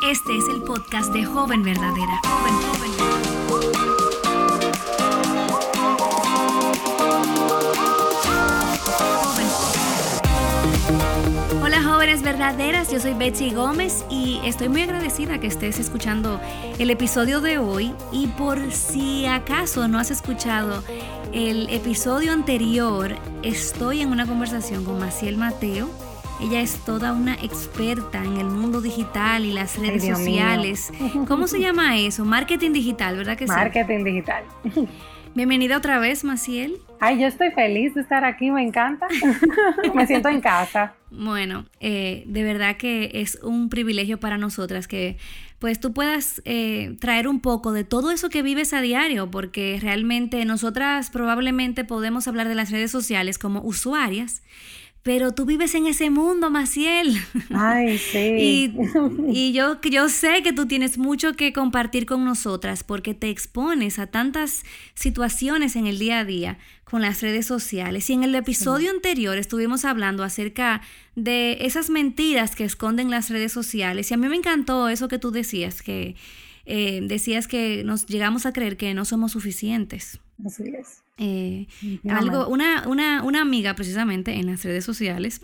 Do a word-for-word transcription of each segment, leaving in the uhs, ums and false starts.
Este es el podcast de Joven Verdadera. Joven, joven. Joven. Hola jóvenes verdaderas, yo soy Betsy Gómez y estoy muy agradecida que estés escuchando el episodio de hoy. Y por si acaso no has escuchado el episodio anterior, estoy en una conversación con Maciel Mateo. Ella es toda una experta en el mundo digital y las redes Ay, sociales. mío. ¿Cómo se llama eso? Marketing digital, ¿verdad que sí? Marketing digital. Bienvenida otra vez, Maciel. Ay, yo estoy feliz de estar aquí, me encanta. Me siento en casa. Bueno, eh, de verdad que es un privilegio para nosotras que pues tú puedas eh, traer un poco de todo eso que vives a diario, porque realmente nosotras probablemente podemos hablar de las redes sociales como usuarias, pero tú vives en ese mundo, Maciel. Ay, sí. Y, y yo, yo sé que tú tienes mucho que compartir con nosotras porque te expones a tantas situaciones en el día a día con las redes sociales. Y en el episodio sí. anterior estuvimos hablando acerca de esas mentiras que esconden las redes sociales. Y a mí me encantó eso que tú decías, que eh, decías que nos llegamos a creer que no somos suficientes. Así es. Eh, algo, una, una, una amiga precisamente en las redes sociales,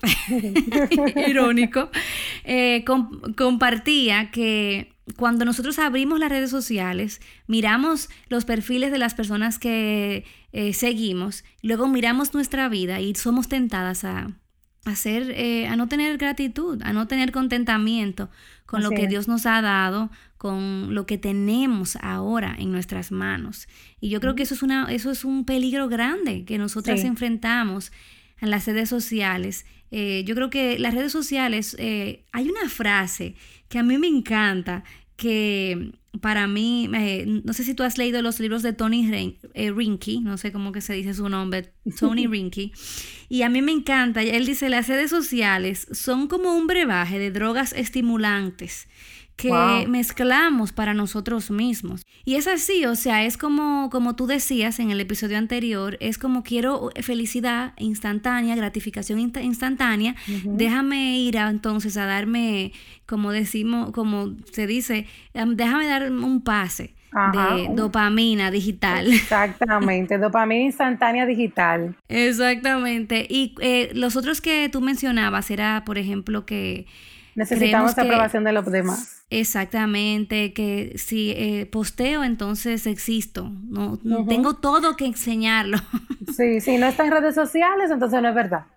irónico, eh, com- compartía que cuando nosotros abrimos las redes sociales, miramos los perfiles de las personas que eh, seguimos, luego miramos nuestra vida y somos tentadas a, a, hacer, eh, a no tener gratitud, a no tener contentamiento con Así lo que es. Dios nos ha dado, con lo que tenemos ahora en nuestras manos. Y yo creo mm. que eso es, una, eso es un peligro grande que nosotras sí. enfrentamos en las redes sociales. Eh, yo creo que las redes sociales, eh, hay una frase que a mí me encanta, que para mí, eh, no sé si tú has leído los libros de Tony Rin- eh, Rinke, no sé cómo que se dice su nombre, Tony Rinke, y a mí me encanta, él dice, las redes sociales son como un brebaje de drogas estimulantes que wow. mezclamos para nosotros mismos. Y es así, o sea, es como, como tú decías en el episodio anterior, es como quiero felicidad instantánea, gratificación inst- instantánea, uh-huh. déjame ir a, entonces a darme, como decimos, como se dice, um, déjame dar un pase. Ajá. De dopamina digital. Exactamente, dopamina instantánea digital. Exactamente. Y eh, los otros que tú mencionabas era, por ejemplo, que necesitamos la que, aprobación de los demás. Exactamente, que si eh, posteo, entonces existo. No, uh-huh. Tengo todo que enseñarlo. Sí, si no está en redes sociales, entonces no es verdad.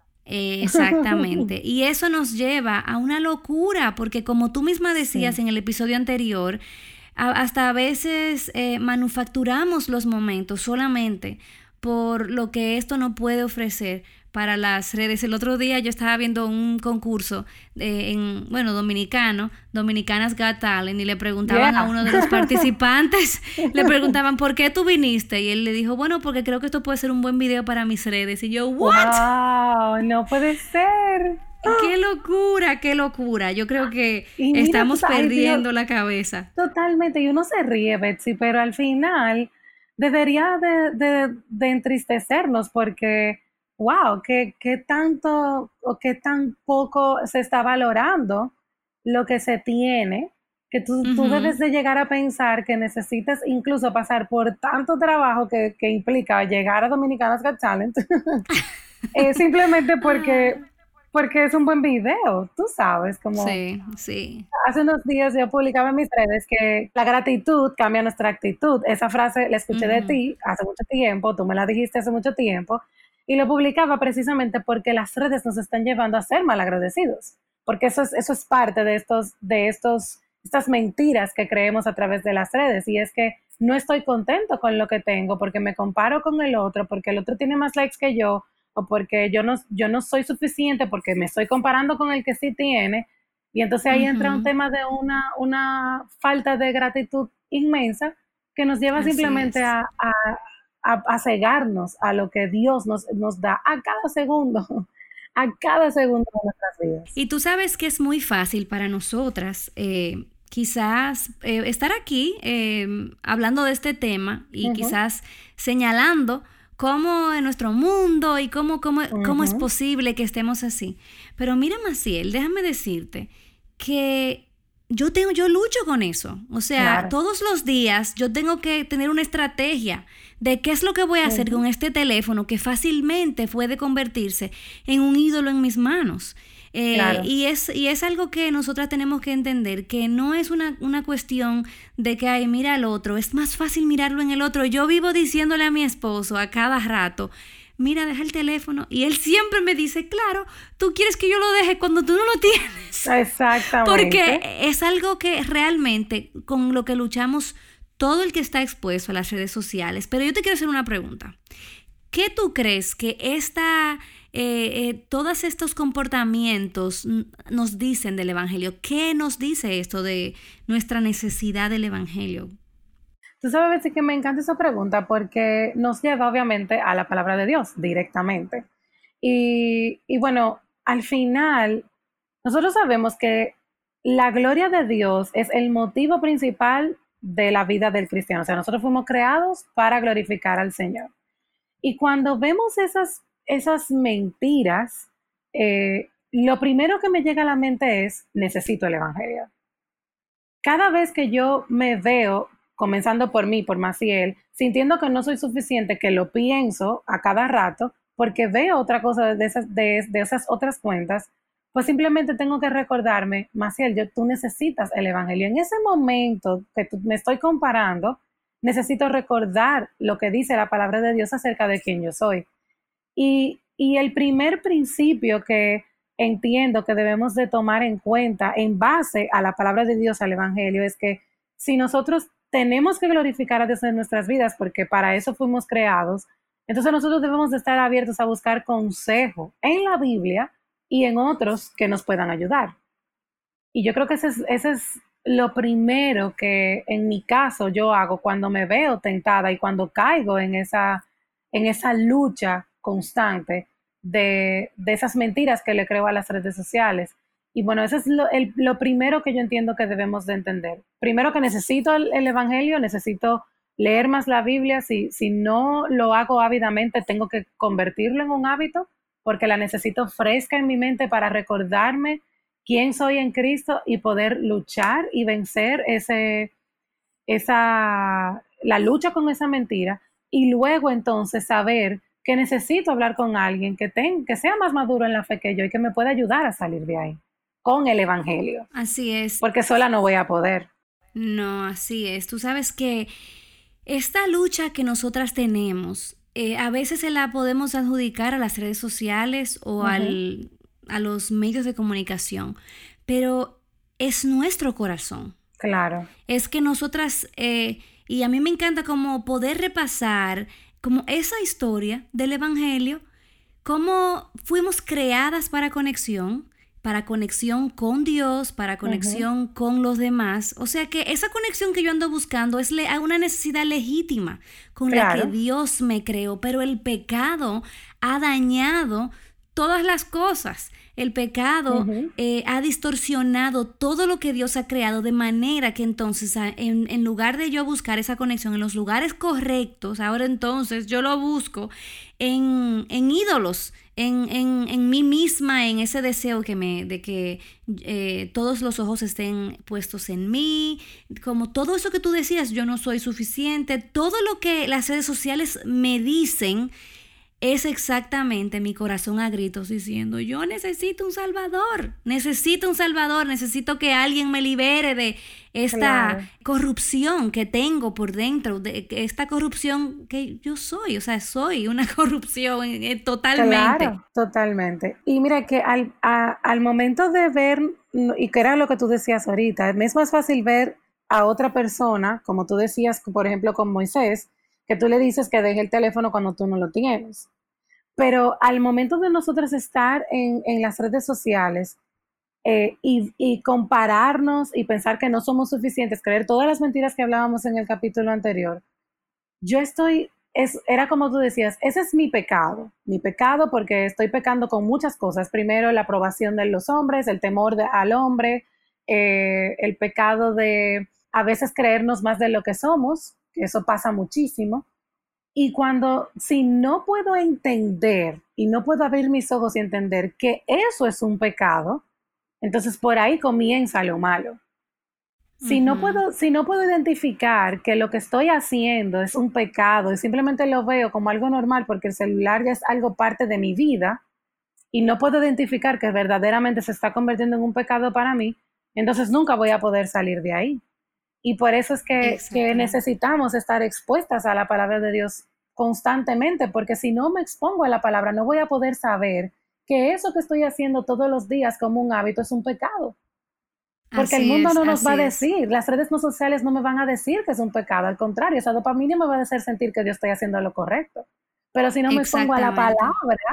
Exactamente. Y eso nos lleva a una locura, porque como tú misma decías sí. en el episodio anterior, a, hasta a veces eh, manufacturamos los momentos solamente por lo que esto no puede ofrecer para las redes. El otro día yo estaba viendo un concurso eh, en, bueno, dominicano, Dominicanas Got Talent, y le preguntaban yeah. a uno de los participantes, le preguntaban, ¿por qué tú viniste? Y él le dijo, bueno, porque creo que esto puede ser un buen video para mis redes. Y yo, ¿what? ¡Wow! No puede ser. ¡Qué locura, qué locura! Yo creo que mira, estamos pues, perdiendo ay, la cabeza. Totalmente, y uno se ríe, Betsy, pero al final debería de, de, de entristecernos porque wow, qué, qué tanto o qué tan poco se está valorando lo que se tiene, que tú, uh-huh. tú debes de llegar a pensar que necesitas incluso pasar por tanto trabajo que, que implica llegar a Dominicanas Got Talent, eh, simplemente porque, porque es un buen video, tú sabes, como sí, sí. Hace unos días yo publicaba en mis redes que la gratitud cambia nuestra actitud. Esa frase la escuché uh-huh. de ti hace mucho tiempo, tú me la dijiste hace mucho tiempo, y lo publicaba precisamente porque las redes nos están llevando a ser malagradecidos, porque eso es, eso es parte de estos, de estos, estas mentiras que creemos a través de las redes, y es que no estoy contento con lo que tengo porque me comparo con el otro, porque el otro tiene más likes que yo, o porque yo no, yo no soy suficiente porque me estoy comparando con el que sí tiene, y entonces ahí uh-huh. entra un tema de una, una falta de gratitud inmensa que nos lleva Así simplemente a, a A, a cegarnos a lo que Dios nos, nos da a cada segundo, a cada segundo de nuestras vidas. Y tú sabes que es muy fácil para nosotras, eh, quizás eh, estar aquí eh, hablando de este tema y uh-huh. quizás señalando cómo en nuestro mundo y cómo, cómo, uh-huh. cómo es posible que estemos así. Pero mira, Maciel, déjame decirte que yo tengo, yo lucho con eso. O sea, claro. Todos los días yo tengo que tener una estrategia de qué es lo que voy a hacer uh-huh. con este teléfono que fácilmente puede convertirse en un ídolo en mis manos. Eh, claro. y, es, y es algo que nosotras tenemos que entender, que no es una, una cuestión de que, ay, mira al otro, es más fácil mirarlo en el otro. Yo vivo diciéndole a mi esposo a cada rato, mira, deja el teléfono. Y él siempre me dice, claro, tú quieres que yo lo deje cuando tú no lo tienes. Exactamente. Porque es algo que realmente con lo que luchamos todo el que está expuesto a las redes sociales. Pero yo te quiero hacer una pregunta. ¿Qué tú crees que esta, eh, eh, todos estos comportamientos nos dicen del Evangelio? ¿Qué nos dice esto de nuestra necesidad del Evangelio? Tú sabes que me encanta esa pregunta porque nos lleva obviamente a la palabra de Dios directamente. Y, y bueno, al final, nosotros sabemos que la gloria de Dios es el motivo principal de la vida del cristiano. O sea, nosotros fuimos creados para glorificar al Señor. Y cuando vemos esas, esas mentiras, eh, lo primero que me llega a la mente es, necesito el Evangelio. Cada vez que yo me veo, comenzando por mí, por Maciel, sintiendo que no soy suficiente, que lo pienso a cada rato, porque veo otra cosa de esas, de, de esas otras cuentas, pues simplemente tengo que recordarme, Maciel, yo, tú necesitas el Evangelio. En ese momento que tú, me estoy comparando, necesito recordar lo que dice la palabra de Dios acerca de quién yo soy. Y, y el primer principio que entiendo que debemos de tomar en cuenta en base a la palabra de Dios, al Evangelio, es que si nosotros tenemos que glorificar a Dios en nuestras vidas, porque para eso fuimos creados, entonces nosotros debemos de estar abiertos a buscar consejo en la Biblia y en otros que nos puedan ayudar. Y yo creo que ese es, ese es lo primero que en mi caso yo hago cuando me veo tentada y cuando caigo en esa, en esa lucha constante de, de esas mentiras que le creo a las redes sociales. Y bueno, eso es lo, el, lo primero que yo entiendo que debemos de entender. Primero que necesito el, el Evangelio, necesito leer más la Biblia. Si, si no lo hago ávidamente, tengo que convertirlo en un hábito porque la necesito fresca en mi mente para recordarme quién soy en Cristo y poder luchar y vencer ese, esa, la lucha con esa mentira. Y luego entonces saber que necesito hablar con alguien que, ten, que sea más maduro en la fe que yo y que me pueda ayudar a salir de ahí. Con el Evangelio. Así es. Porque sola no voy a poder. No, así es. Tú sabes que esta lucha que nosotras tenemos, eh, a veces se la podemos adjudicar a las redes sociales o uh-huh. al, a los medios de comunicación, pero es nuestro corazón. Claro. Es que nosotras, eh, y a mí me encanta como poder repasar como esa historia del Evangelio, cómo fuimos creadas para conexión, para conexión con Dios, para conexión uh-huh. con los demás. O sea que esa conexión que yo ando buscando es le- una necesidad legítima con claro. la que Dios me creó, pero el pecado ha dañado todas las cosas. El pecado uh-huh. eh, ha distorsionado todo lo que Dios ha creado, de manera que entonces en, en lugar de yo buscar esa conexión en los lugares correctos, ahora entonces yo lo busco en, en ídolos, en, en, en mí misma, en ese deseo que me, de que eh, todos los ojos estén puestos en mí, como todo eso que tú decías, yo no soy suficiente, todo lo que las redes sociales me dicen es exactamente mi corazón a gritos diciendo, yo necesito un salvador, necesito un salvador, necesito que alguien me libere de esta claro. corrupción que tengo por dentro, de esta corrupción que yo soy, o sea, soy una corrupción eh, totalmente. Claro, totalmente. Y mira que al, a, al momento de ver, y que era lo que tú decías ahorita, es más fácil ver a otra persona, como tú decías, por ejemplo, con Moisés, que tú le dices que deje el teléfono cuando tú no lo tienes. Pero al momento de nosotros estar en, en las redes sociales eh, y, y compararnos y pensar que no somos suficientes, creer todas las mentiras que hablábamos en el capítulo anterior, yo estoy, es, era como tú decías, ese es mi pecado, mi pecado porque estoy pecando con muchas cosas. Primero, la aprobación de los hombres, el temor de, al hombre, eh, el pecado de a veces creernos más de lo que somos, que eso pasa muchísimo. Y cuando, si no puedo entender y no puedo abrir mis ojos y entender que eso es un pecado, entonces por ahí comienza lo malo. Si no puedo, si no puedo identificar que lo que estoy haciendo es un pecado y simplemente lo veo como algo normal porque el celular ya es algo parte de mi vida y no puedo identificar que verdaderamente se está convirtiendo en un pecado para mí, entonces nunca voy a poder salir de ahí. Y por eso es que, que necesitamos estar expuestas a la palabra de Dios constantemente, porque si no me expongo a la palabra, no voy a poder saber que eso que estoy haciendo todos los días como un hábito es un pecado. Porque Así el mundo es, no nos así va a es. decir, las redes no sociales no me van a decir que es un pecado, al contrario, esa dopamina me va a hacer sentir que yo estoy haciendo lo correcto. Pero si no me expongo a la palabra,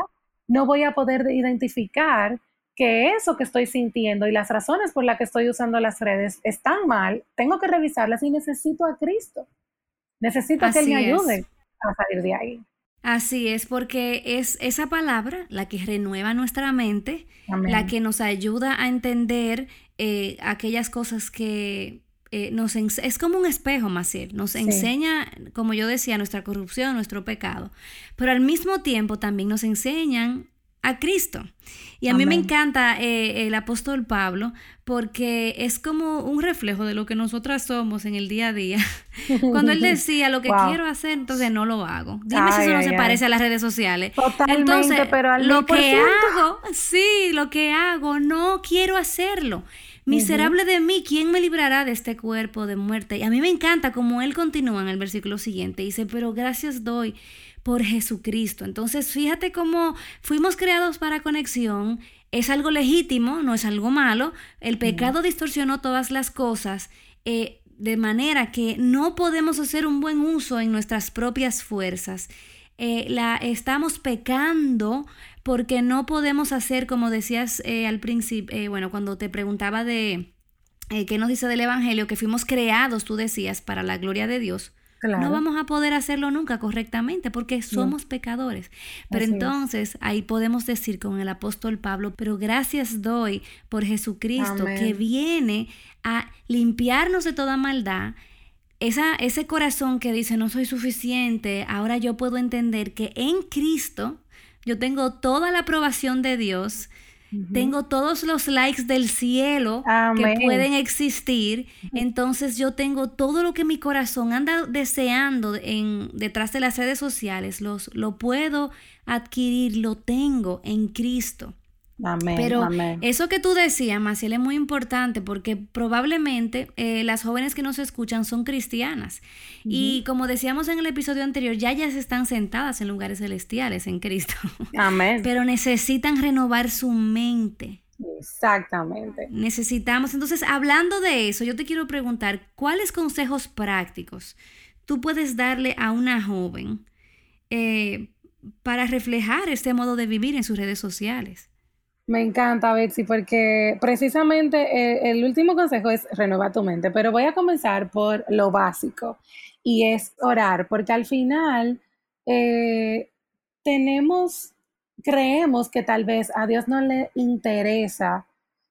no voy a poder identificar que eso que estoy sintiendo y las razones por las que estoy usando las redes están mal, tengo que revisarlas y necesito a Cristo. Necesito que Él me ayude es. a salir de ahí. Así es, porque es esa palabra la que renueva nuestra mente, Amén. la que nos ayuda a entender eh, aquellas cosas que eh, nos ens- es como un espejo, Maciel, nos Sí. enseña, como yo decía, nuestra corrupción, nuestro pecado, pero al mismo tiempo también nos enseñan a Cristo. Y a mí me Amén. encanta eh, el apóstol Pablo porque es como un reflejo de lo que nosotras somos en el día a día. Cuando él decía lo que Wow. quiero hacer, entonces no lo hago. Dime si Ay, eso no ay, se ay. parece a las redes sociales. Totalmente, Entonces, pero al lo mil por que ciento. hago, sí, lo que hago, no quiero hacerlo. Miserable de mí, ¿quién me librará de este cuerpo de muerte? Y a mí me encanta como él continúa en el versículo siguiente. Dice, pero gracias doy por Jesucristo. Entonces, fíjate cómo fuimos creados para conexión. Es algo legítimo, no es algo malo. El pecado distorsionó todas las cosas, eh, de manera que no podemos hacer un buen uso en nuestras propias fuerzas. Eh, la, estamos pecando porque no podemos hacer, como decías eh, al principio, eh, bueno, cuando te preguntaba de eh, qué nos dice del Evangelio, que fuimos creados, tú decías, para la gloria de Dios. Claro. No vamos a poder hacerlo nunca correctamente porque somos no. pecadores. Pero Así entonces es. ahí podemos decir con el apóstol Pablo, pero gracias doy por Jesucristo. Amén. Que viene a limpiarnos de toda maldad. Esa, ese corazón que dice no soy suficiente, ahora yo puedo entender que en Cristo yo tengo toda la aprobación de Dios. Uh-huh. Tengo todos los likes del cielo Amén. Que pueden existir. Entonces yo tengo todo lo que mi corazón anda deseando en, detrás de las redes sociales. Los, lo puedo adquirir, lo tengo en Cristo. Amén, Pero amén. Eso que tú decías, Maciel, es muy importante porque probablemente eh, las jóvenes que nos escuchan son cristianas. Uh-huh. Y como decíamos en el episodio anterior, ya ellas están sentadas en lugares celestiales en Cristo. Amén. Pero necesitan renovar su mente. Exactamente. Necesitamos, entonces, hablando de eso, yo te quiero preguntar, ¿cuáles consejos prácticos tú puedes darle a una joven eh, para reflejar este modo de vivir en sus redes sociales? Me encanta, Betsy, porque precisamente eh, el último consejo es renovar tu mente, pero voy a comenzar por lo básico y es orar, porque al final eh, tenemos, creemos que tal vez a Dios no le interesa,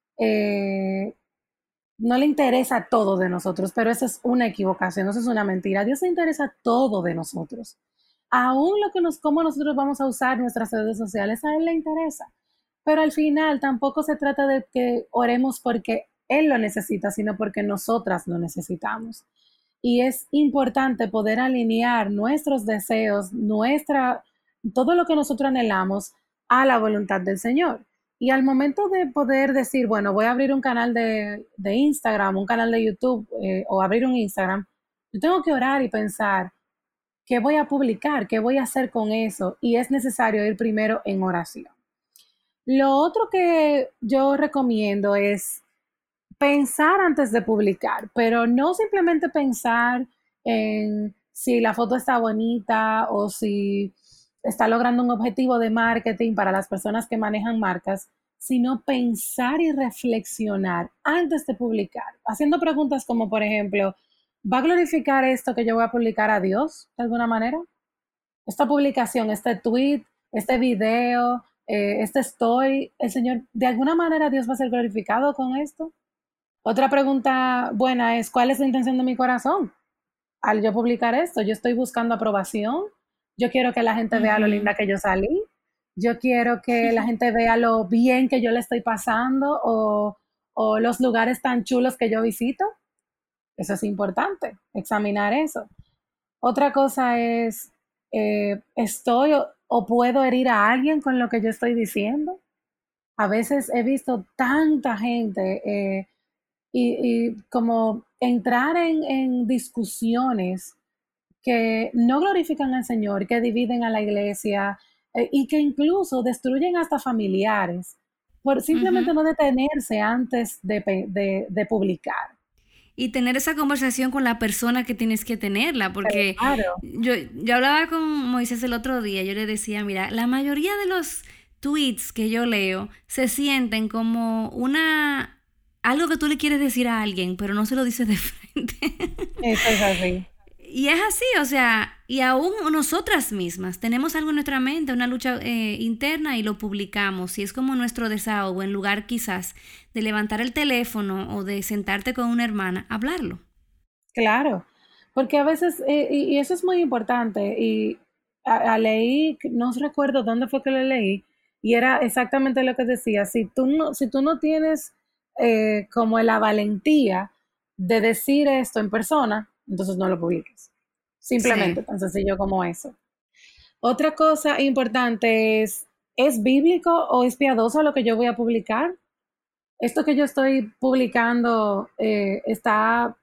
eh, no le interesa todo de nosotros, pero eso es una equivocación, eso es una mentira. A Dios le interesa todo de nosotros, aún lo que nos, cómo nosotros vamos a usar nuestras redes sociales, a Él le interesa. Pero al final tampoco se trata de que oremos porque Él lo necesita, sino porque nosotras lo necesitamos. Y es importante poder alinear nuestros deseos, nuestra, todo lo que nosotros anhelamos a la voluntad del Señor. Y al momento de poder decir, bueno, voy a abrir un canal de, de Instagram, un canal de YouTube eh, o abrir un Instagram, yo tengo que orar y pensar, ¿qué voy a publicar? ¿Qué voy a hacer con eso? Y es necesario ir primero en oración. Lo otro que yo recomiendo es pensar antes de publicar, pero no simplemente pensar en si la foto está bonita o si está logrando un objetivo de marketing para las personas que manejan marcas, sino pensar y reflexionar antes de publicar, haciendo preguntas como, por ejemplo, ¿va a glorificar esto que yo voy a publicar a Dios de alguna manera? Esta publicación, este tweet, este video, eh, este story, el Señor, de alguna manera Dios va a ser glorificado con esto. Otra pregunta buena es, ¿cuál es la intención de mi corazón? Al yo publicar esto, yo estoy buscando aprobación, yo quiero que la gente uh-huh. vea lo linda que yo salí, yo quiero que la gente vea lo bien que yo le estoy pasando o, o los lugares tan chulos que yo visito. Eso es importante, examinar eso. Otra cosa es, eh, ¿estoy o, o puedo herir a alguien con lo que yo estoy diciendo? A veces he visto tanta gente eh, y, y como entrar en, en discusiones que no glorifican al Señor, que dividen a la iglesia eh, y que incluso destruyen hasta familiares por simplemente Ujú. no detenerse antes de, pe- de- de publicar. Y tener esa conversación con la persona que tienes que tenerla, porque Claro, yo, yo hablaba con Moisés el otro día, yo le decía, mira, la mayoría de los tweets que yo leo se sienten como una algo que tú le quieres decir a alguien, pero no se lo dices de frente. eso es así. Y es así, o sea, y aún nosotras mismas tenemos algo en nuestra mente, una lucha eh, interna y lo publicamos. Y es como nuestro desahogo, en lugar quizás de levantar el teléfono o de sentarte con una hermana, hablarlo. Claro, porque a veces, eh, y, y eso es muy importante, y a, a leí, no recuerdo dónde fue que lo leí, y era exactamente lo que decía, si tú no, si tú no tienes eh, como la valentía de decir esto en persona, entonces no lo publiques. Sí. Simplemente, tan sencillo como eso. Otra cosa importante es, ¿es bíblico o es piadoso lo que yo voy a publicar? Esto que yo estoy publicando eh, está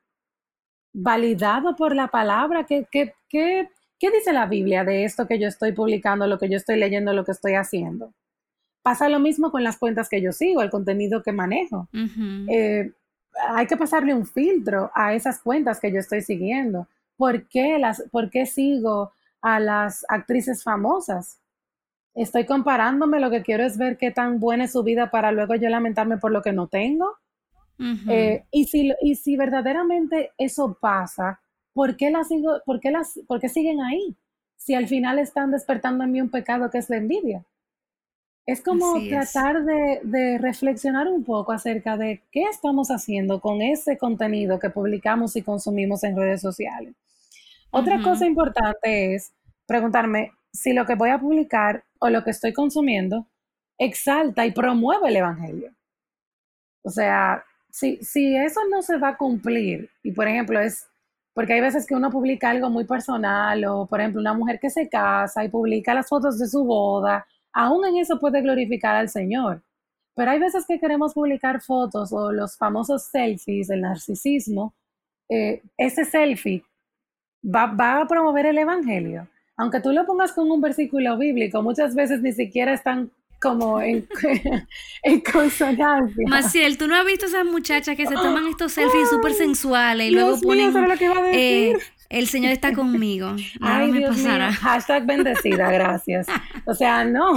validado por la palabra. ¿Qué, qué, qué, qué dice la Biblia de esto que yo estoy publicando, lo que yo estoy leyendo, lo que estoy haciendo? Pasa lo mismo con las cuentas que yo sigo, el contenido que manejo. Ujú. Eh, Hay que pasarle un filtro a esas cuentas que yo estoy siguiendo. ¿Por qué, las, por qué sigo a las actrices famosas? Estoy comparándome, lo que quiero es ver qué tan buena es su vida para luego yo lamentarme por lo que no tengo. Ujú. Eh, y, si, y si verdaderamente eso pasa, ¿por qué, las sigo, por, qué las, ¿por qué siguen ahí? Si al final están despertando en mí un pecado que es la envidia. Es como Así es. tratar de, de reflexionar un poco acerca de qué estamos haciendo con ese contenido que publicamos y consumimos en redes sociales. Otra cosa Ujú. importante es preguntarme si lo que voy a publicar o lo que estoy consumiendo exalta y promueve el Evangelio. O sea, si, si eso no se va a cumplir, y por ejemplo es, porque hay veces que uno publica algo muy personal, o por ejemplo una mujer que se casa y publica las fotos de su boda, aún en eso puede glorificar al Señor. Pero hay veces que queremos publicar fotos o los famosos selfies, el narcisismo, eh, ese selfie va, va a promover el Evangelio. Aunque tú lo pongas con un versículo bíblico, muchas veces ni siquiera están como en, en consonancia. Maciel, ¿tú no has visto esas muchachas que se toman estos selfies súper Ay, sensuales y luego Dios mío, eso ponen, era lo que iba a decir. eh, el Señor está conmigo? Nada Ay, me Dios mío, pasará. hashtag bendecida, gracias. O sea, no,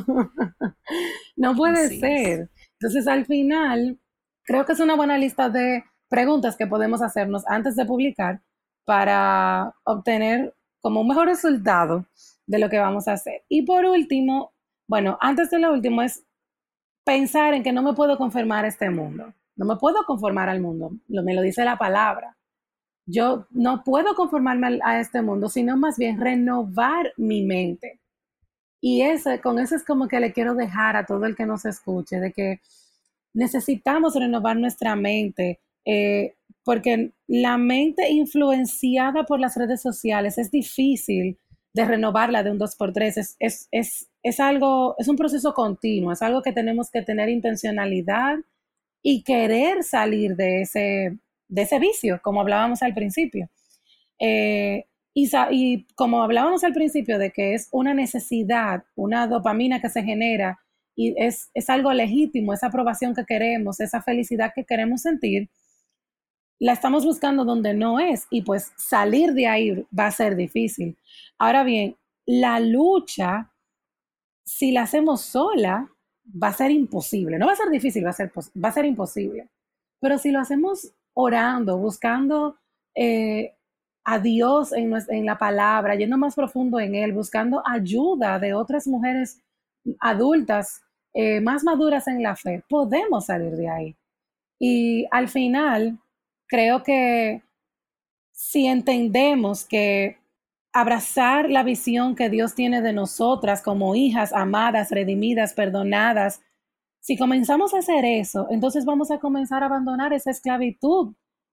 no puede Así es. ser. Entonces, al final, creo que es una buena lista de preguntas que podemos hacernos antes de publicar para obtener como un mejor resultado de lo que vamos a hacer. Y por último, bueno, antes de lo último es pensar en que no me puedo conformar a este mundo. No me puedo conformar al mundo, lo, me lo dice la palabra. Yo no puedo conformarme a este mundo, sino más bien renovar mi mente. Y ese, con eso es como que le quiero dejar a todo el que nos escuche, de que necesitamos renovar nuestra mente, eh, porque la mente influenciada por las redes sociales es difícil de renovarla de un dos por tres. Es, es, es, es algo, es un proceso continuo, es algo que tenemos que tener intencionalidad y querer salir de ese, de ese vicio, como hablábamos al principio. Eh, y, y como hablábamos al principio de que es una necesidad, una dopamina que se genera y es, es algo legítimo, esa aprobación que queremos, esa felicidad que queremos sentir, la estamos buscando donde no es y pues salir de ahí va a ser difícil. Ahora bien, la lucha, si la hacemos sola, va a ser imposible. No va a ser difícil, va a ser, va a ser imposible. Pero si lo hacemos orando, buscando eh, a Dios en, en la palabra, yendo más profundo en Él, buscando ayuda de otras mujeres adultas, eh, más maduras en la fe, podemos salir de ahí. Y al final, creo que si entendemos que abrazar la visión que Dios tiene de nosotras como hijas amadas, redimidas, perdonadas, si comenzamos a hacer eso, entonces vamos a comenzar a abandonar esa esclavitud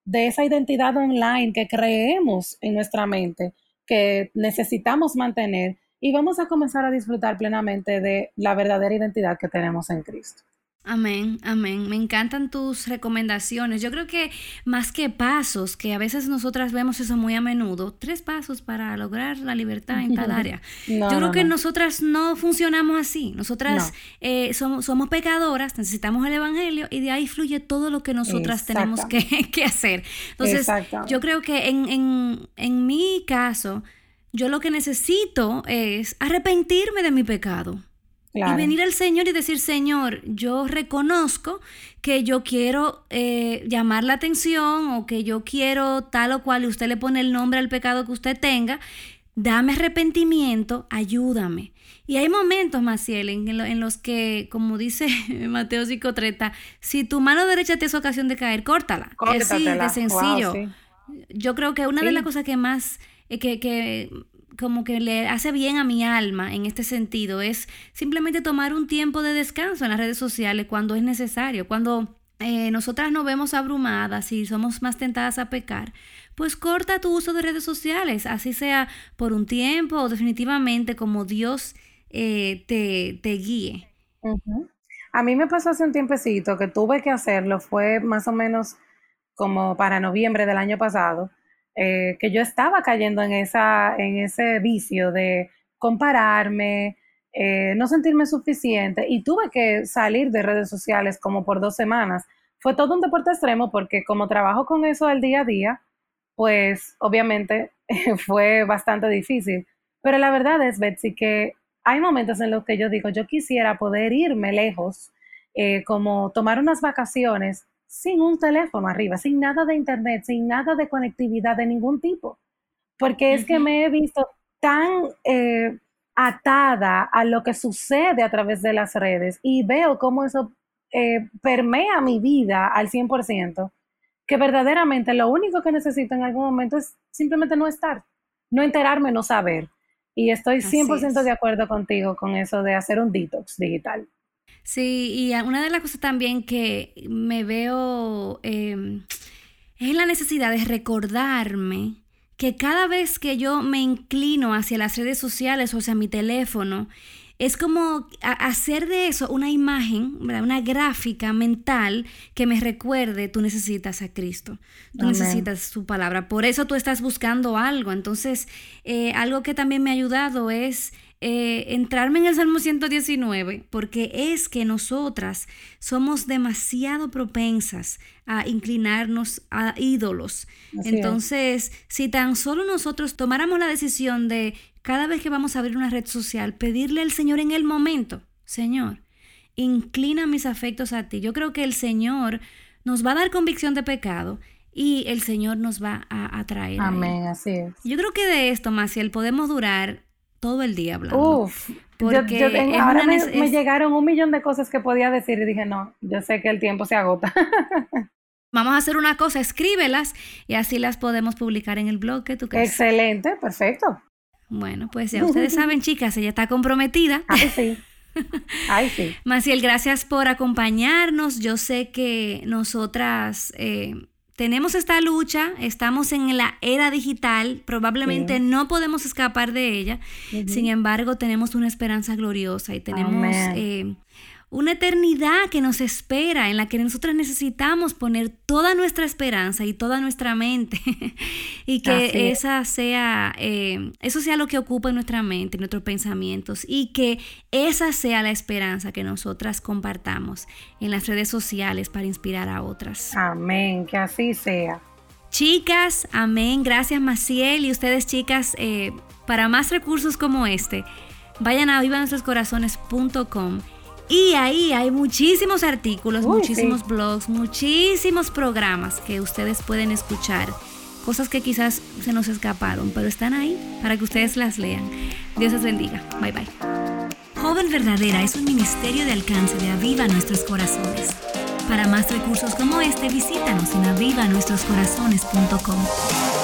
de esa identidad online que creemos en nuestra mente, que necesitamos mantener, y vamos a comenzar a disfrutar plenamente de la verdadera identidad que tenemos en Cristo. Amén, amén. Me encantan tus recomendaciones. Yo creo que más que pasos, que a veces nosotras vemos eso muy a menudo, tres pasos para lograr la libertad en tal área. No, Yo creo no, que no. nosotras no funcionamos así. Nosotras No. eh, somos, somos pecadoras, necesitamos el evangelio y de ahí fluye todo lo que nosotras tenemos que, que hacer. Entonces, yo creo que en, en, en mi caso, yo lo que necesito es arrepentirme de mi pecado. Claro. Y venir al Señor y decir, Señor, yo reconozco que yo quiero eh, llamar la atención o que yo quiero tal o cual, y usted le pone el nombre al pecado que usted tenga, dame arrepentimiento, ayúdame. Y hay momentos, Maciel, en, en, lo, en los que, como dice Mateo cinco treinta, si tu mano derecha te es ocasión de caer, córtala. Es así de sencillo. Wow, sí. Yo creo que una sí. de las cosas que más, eh, que... que como que le hace bien a mi alma en este sentido es simplemente tomar un tiempo de descanso en las redes sociales cuando es necesario, cuando eh, nosotras nos vemos abrumadas y somos más tentadas a pecar, pues corta tu uso de redes sociales, así sea por un tiempo o definitivamente como Dios eh, te, te guíe. Uh-huh. A mí me pasó hace un tiempecito que tuve que hacerlo, fue más o menos como para noviembre del año pasado. Eh, que yo estaba cayendo en, esa, en ese vicio de compararme, eh, no sentirme suficiente, y tuve que salir de redes sociales como por dos semanas. Fue todo un deporte extremo porque como trabajo con eso al día a día, pues obviamente fue bastante difícil. Pero la verdad es, Betsy, que hay momentos en los que yo digo, yo quisiera poder irme lejos, eh, como tomar unas vacaciones, sin un teléfono arriba, sin nada de internet, sin nada de conectividad de ningún tipo, porque es uh-huh. que me he visto tan eh, atada a lo que sucede a través de las redes y veo cómo eso eh, permea mi vida al cien por ciento, que verdaderamente lo único que necesito en algún momento es simplemente no estar, no enterarme, no saber, y estoy cien por ciento de acuerdo contigo con eso de hacer un detox digital. Sí, y una de las cosas también que me veo eh, es la necesidad de recordarme que cada vez que yo me inclino hacia las redes sociales o hacia mi teléfono, es como hacer de eso una imagen, ¿verdad? Una gráfica mental que me recuerde, tú necesitas a Cristo, tú Amén. Necesitas su palabra, por eso tú estás buscando algo. Entonces, eh, algo que también me ha ayudado es Eh, entrarme en el Salmo ciento diecinueve, porque es que nosotras somos demasiado propensas a inclinarnos a ídolos. Así Entonces, es. si tan solo nosotros tomáramos la decisión de cada vez que vamos a abrir una red social, pedirle al Señor en el momento, Señor, inclina mis afectos a ti. Yo creo que el Señor nos va a dar convicción de pecado y el Señor nos va a atraer. Amén, así es. Yo creo que de esto, Maciel, podemos durar todo el día hablando. Uf, porque yo, yo tengo, ahora me, es, me llegaron un millón de cosas que podía decir y dije, no, yo sé que el tiempo se agota. Vamos a hacer una cosa, escríbelas y así las podemos publicar en el blog que tú crees. Excelente, perfecto. Bueno, pues ya ustedes saben, chicas, ella está comprometida. Ay, sí. Ay, sí. Maciel, gracias por acompañarnos. Yo sé que nosotras eh, tenemos esta lucha, estamos en la era digital, probablemente sí. no podemos escapar de ella, uh-huh. sin embargo tenemos una esperanza gloriosa y tenemos eh, una eternidad que nos espera, en la que nosotros necesitamos poner toda nuestra esperanza y toda nuestra mente y que esa sea, eh, eso sea lo que ocupa en nuestra mente, en nuestros pensamientos, y que esa sea la esperanza que nosotras compartamos en las redes sociales para inspirar a otras. Amén, que así sea. Chicas, amén, gracias Maciel, y ustedes chicas, eh, para más recursos como este, vayan a viva nuestros corazones punto com. Y ahí hay muchísimos artículos, Uy, muchísimos sí. blogs, muchísimos programas que ustedes pueden escuchar. Cosas que quizás se nos escaparon, pero están ahí para que ustedes las lean. Dios les bendiga. Bye, bye. Joven Verdadera es un ministerio de alcance de Aviva Nuestros Corazones. Para más recursos como este, visítanos en aviva nuestros corazones punto com.